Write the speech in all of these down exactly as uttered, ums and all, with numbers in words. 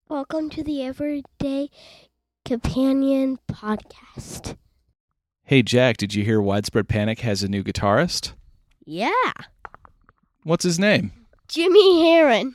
Welcome to the Everyday Companion podcast. Hey, Jack, did you hear Widespread Panic has a new guitarist? Yeah, What's his name? Jimmy Heron.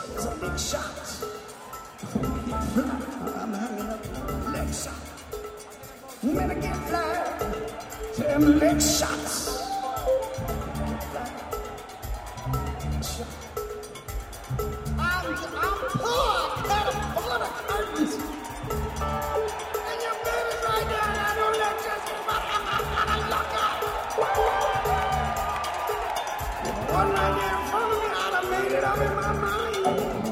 It's a big shot. I'm hanging up leg shot. When I get fly, tell me leg shots. I'm, I'm poor, can't afford the curtains. And your baby's right there, and I don't let you see, but I'm gonna look out. One night there in front of me, I'd have made it up in my mind.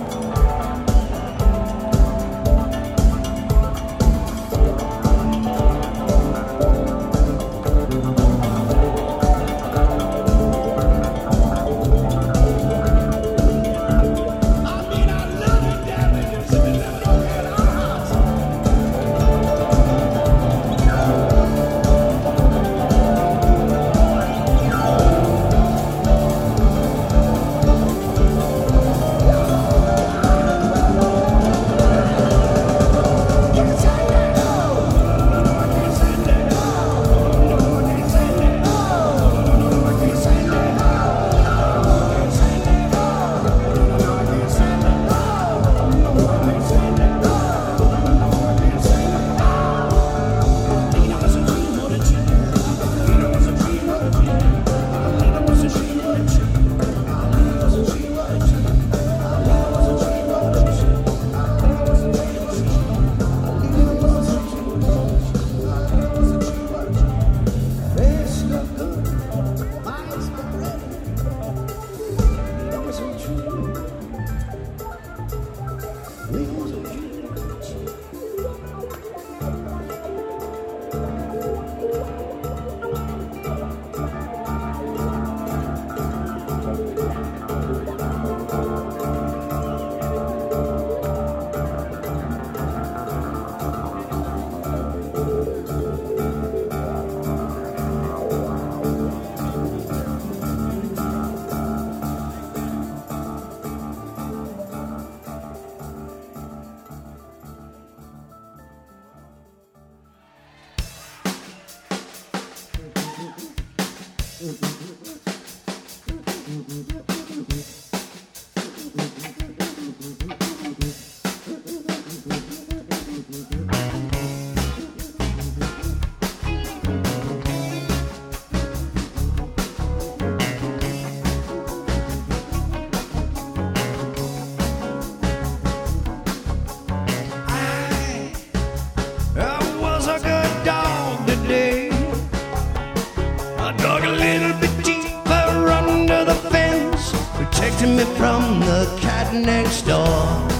Me from the cat next door.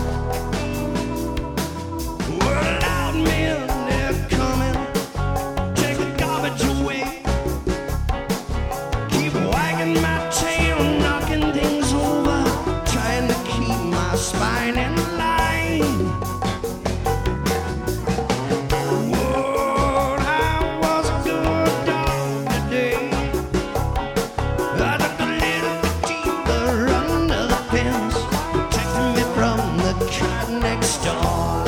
Well, loud men, they're coming. Take the garbage away. Keep wagging my tail, knocking things over, trying to keep my spine in line. Whoa, I was a good dog today. I took a little bit deeper under the fence, protecting me from the cat next door.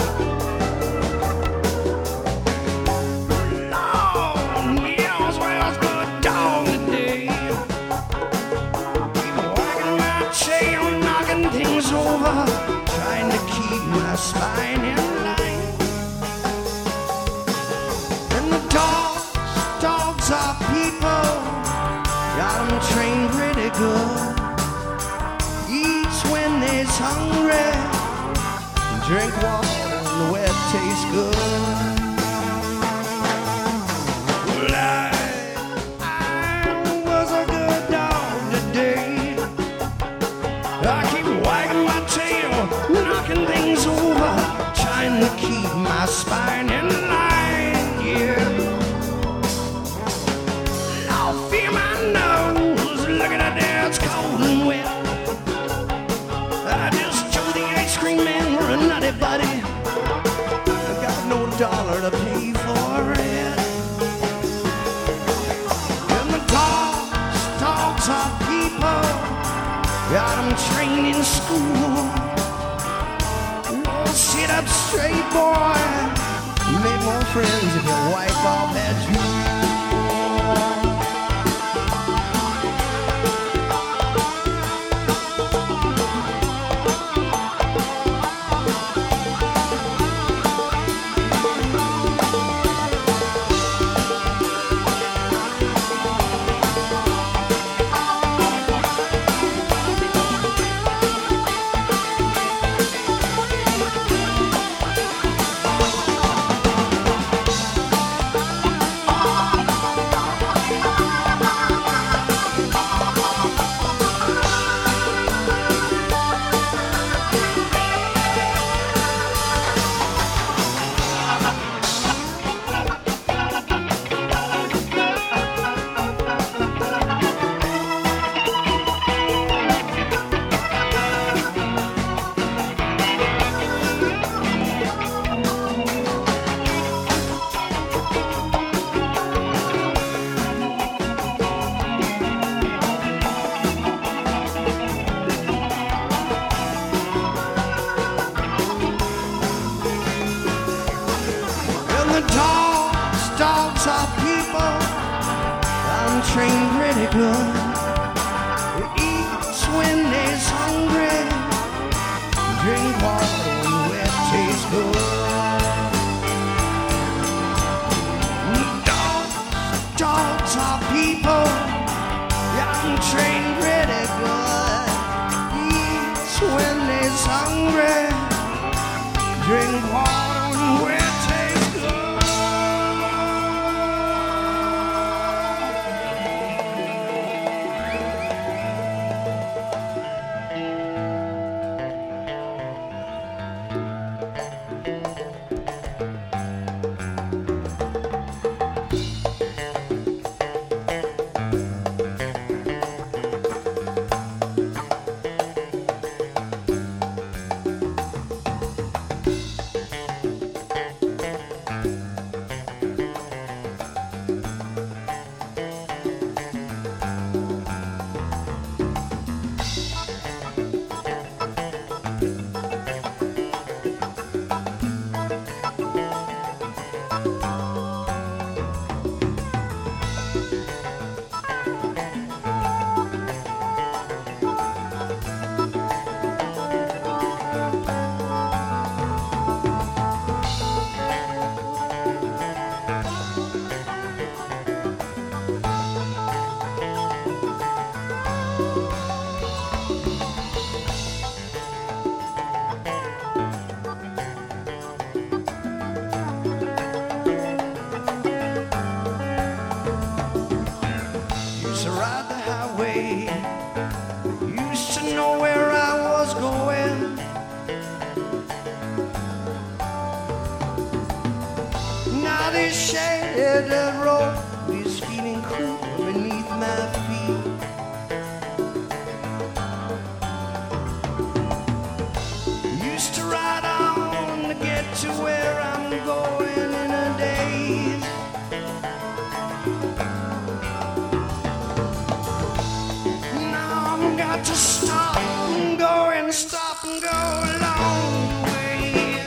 Lord, yeah, I was well, I was a good dog today. Keep wagging my tail, knocking things over, trying to keep my spine in line. And the dogs, dogs are people, got 'em trained pretty good. Eats when they's hungry, drink water where it tastes good. Well, I, I was a good dog today. I keep wagging my tail, knocking things over, trying to keep my spine in line, yeah. I'll feel my nose, looking at there, it's cold and wet. I just chose the ice cream man for a nutty buddy. I got no dollar to pay for it. And the dogs, dogs are people, got 'em trained in school. Oh, sit up straight, boy. You make more friends if you wipe off that drool. trained pretty good. They eat when they're hungry, drink water when it tastes good. Dogs, dogs are people, yeah, I'm trained pretty good. Eat when they're hungry, drink water when it tastes good. Used to ride the highway, used to know where I was going. Now this shaded road is feeling cool beneath my feet. Used to ride on to get to where I'm going in a daze. Now I've got to stop and go and stop and go a long way.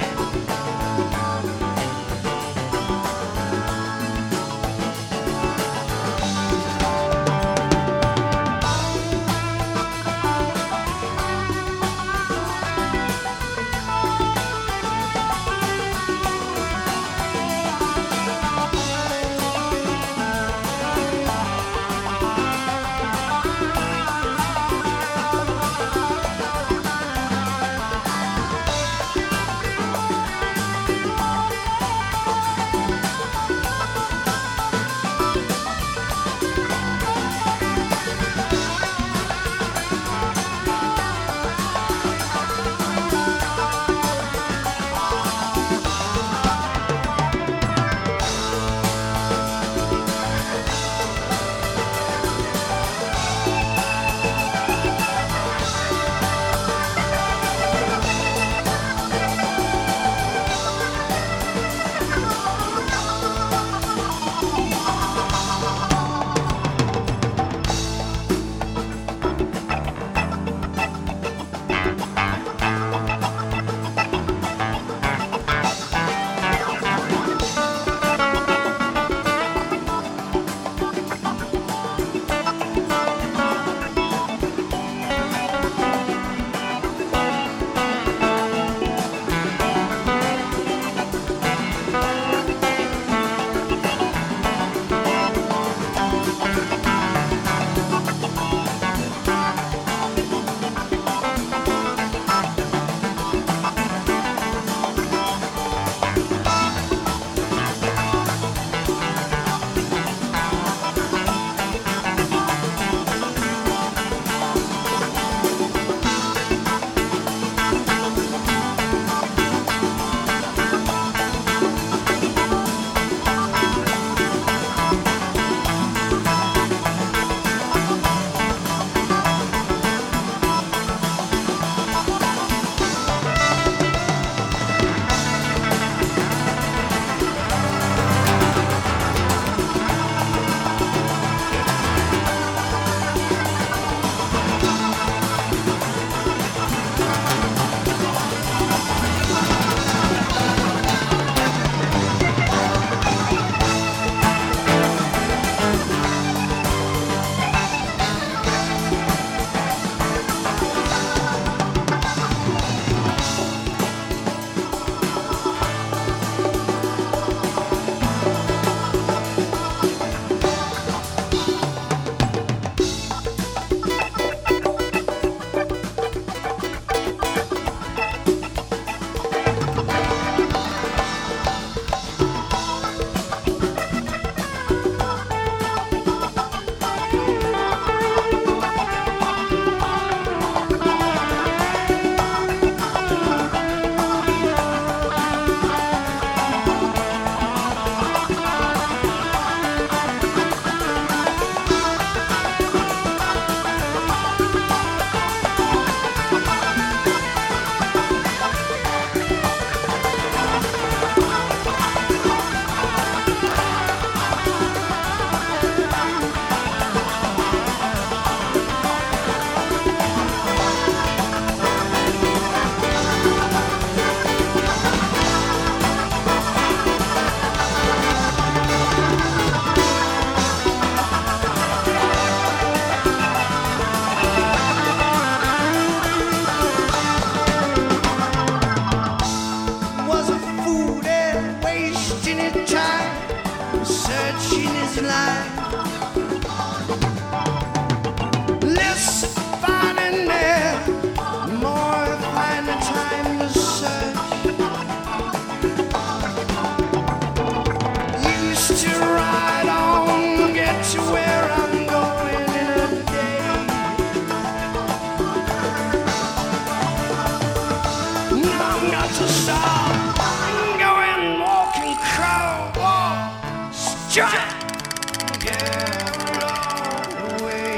got to stop. Going, walking, crawl, walk, strut. Get all the way.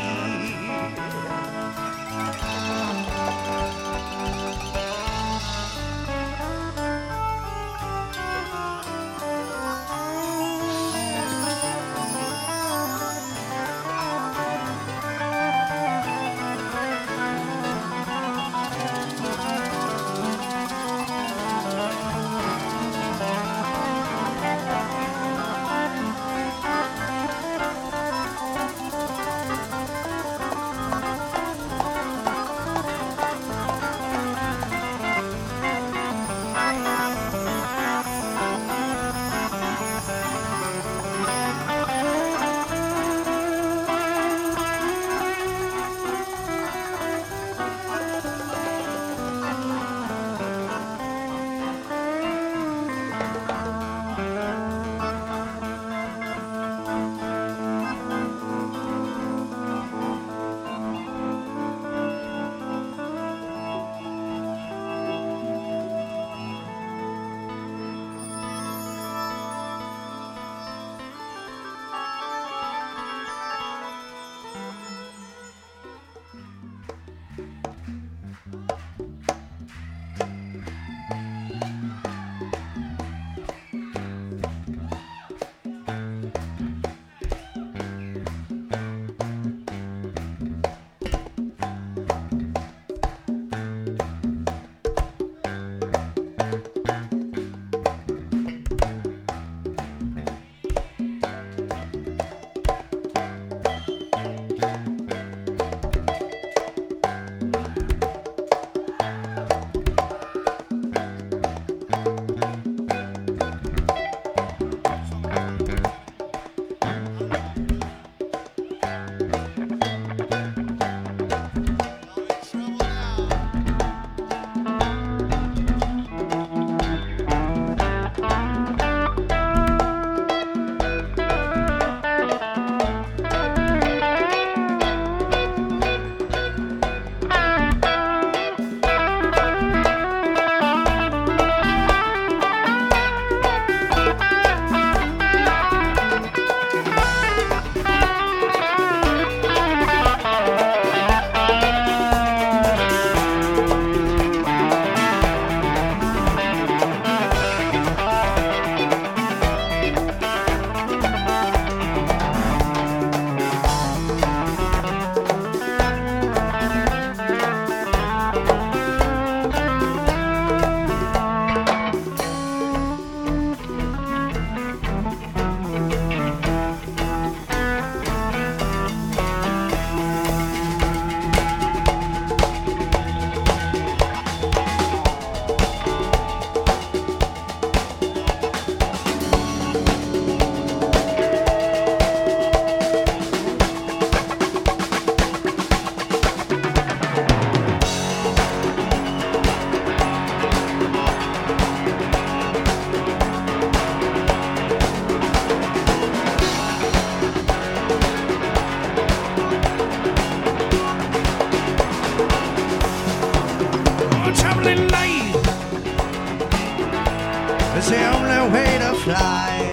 It's the only way to fly.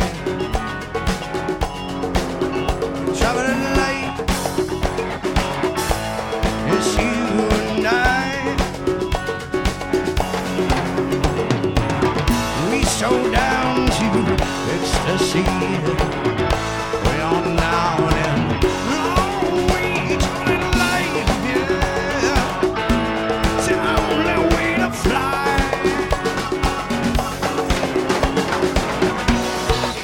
Traveling light, it's you and I. We so down to ecstasy. We are now and long way traveling light. Yeah, it's the only way to fly.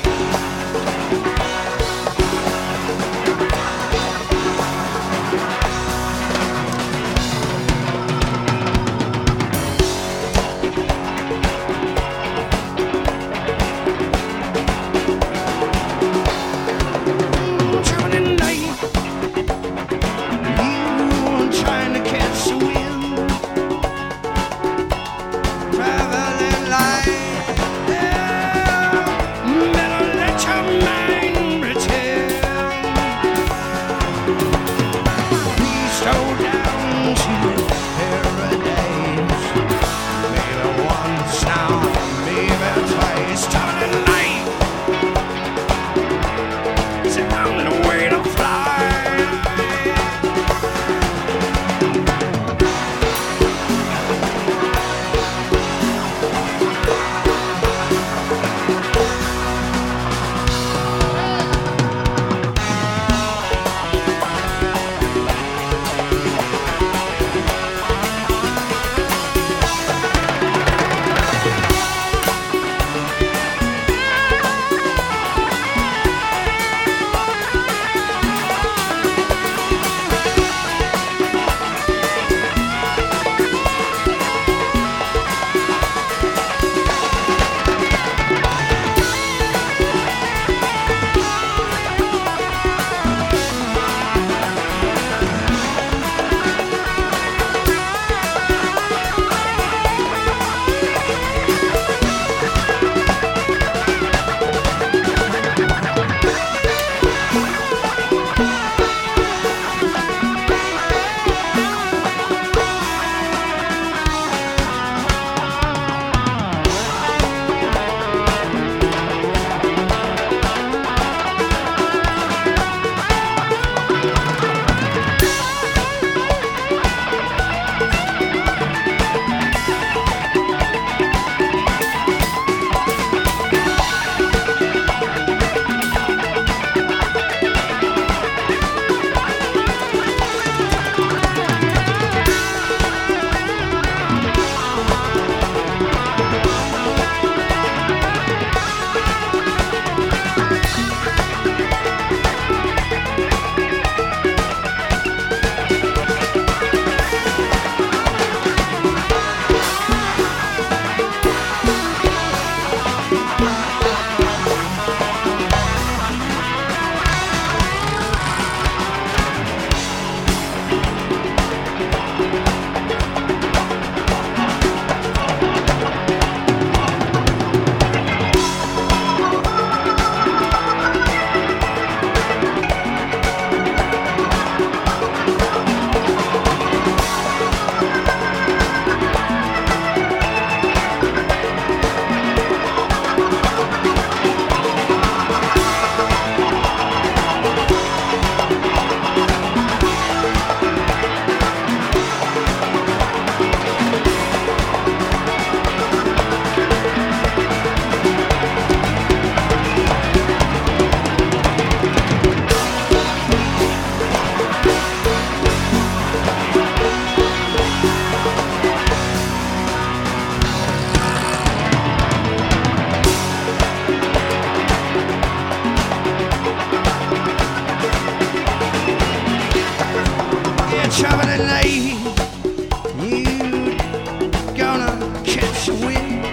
flesh with.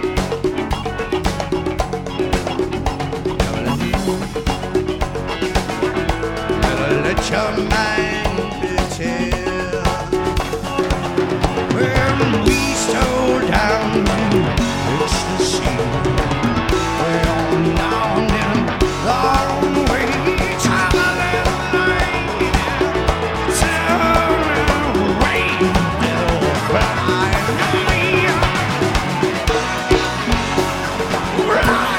Let your mind be still. When we stole down to the sea, well, now and then, long way, traveling night, turn away, they'll cry me, right.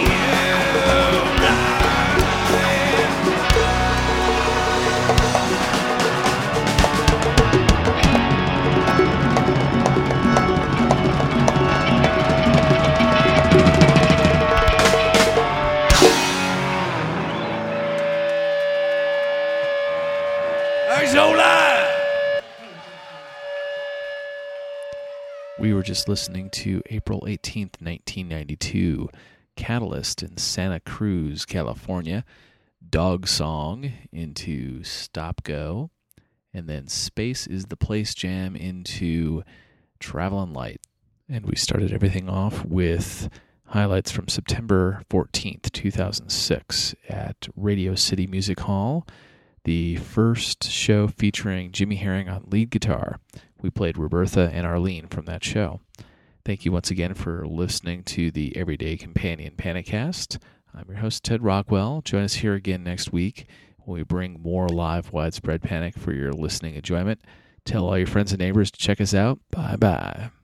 We were just listening to April eighteenth, nineteen ninety-two, Catalyst in Santa Cruz, California, Dog Song into Stop Go, and then Space is the Place Jam into Travelin' Light. And we started everything off with highlights from September fourteenth, two thousand six at Radio City Music Hall, the first show featuring Jimmy Herring on lead guitar. We played Roberta and Arlene from that show. Thank you once again for listening to the Everyday Companion Panicast. I'm your host, Ted Rockwell. Join us here again next week when we bring more live Widespread Panic for your listening enjoyment. Tell all your friends and neighbors to check us out. Bye-bye.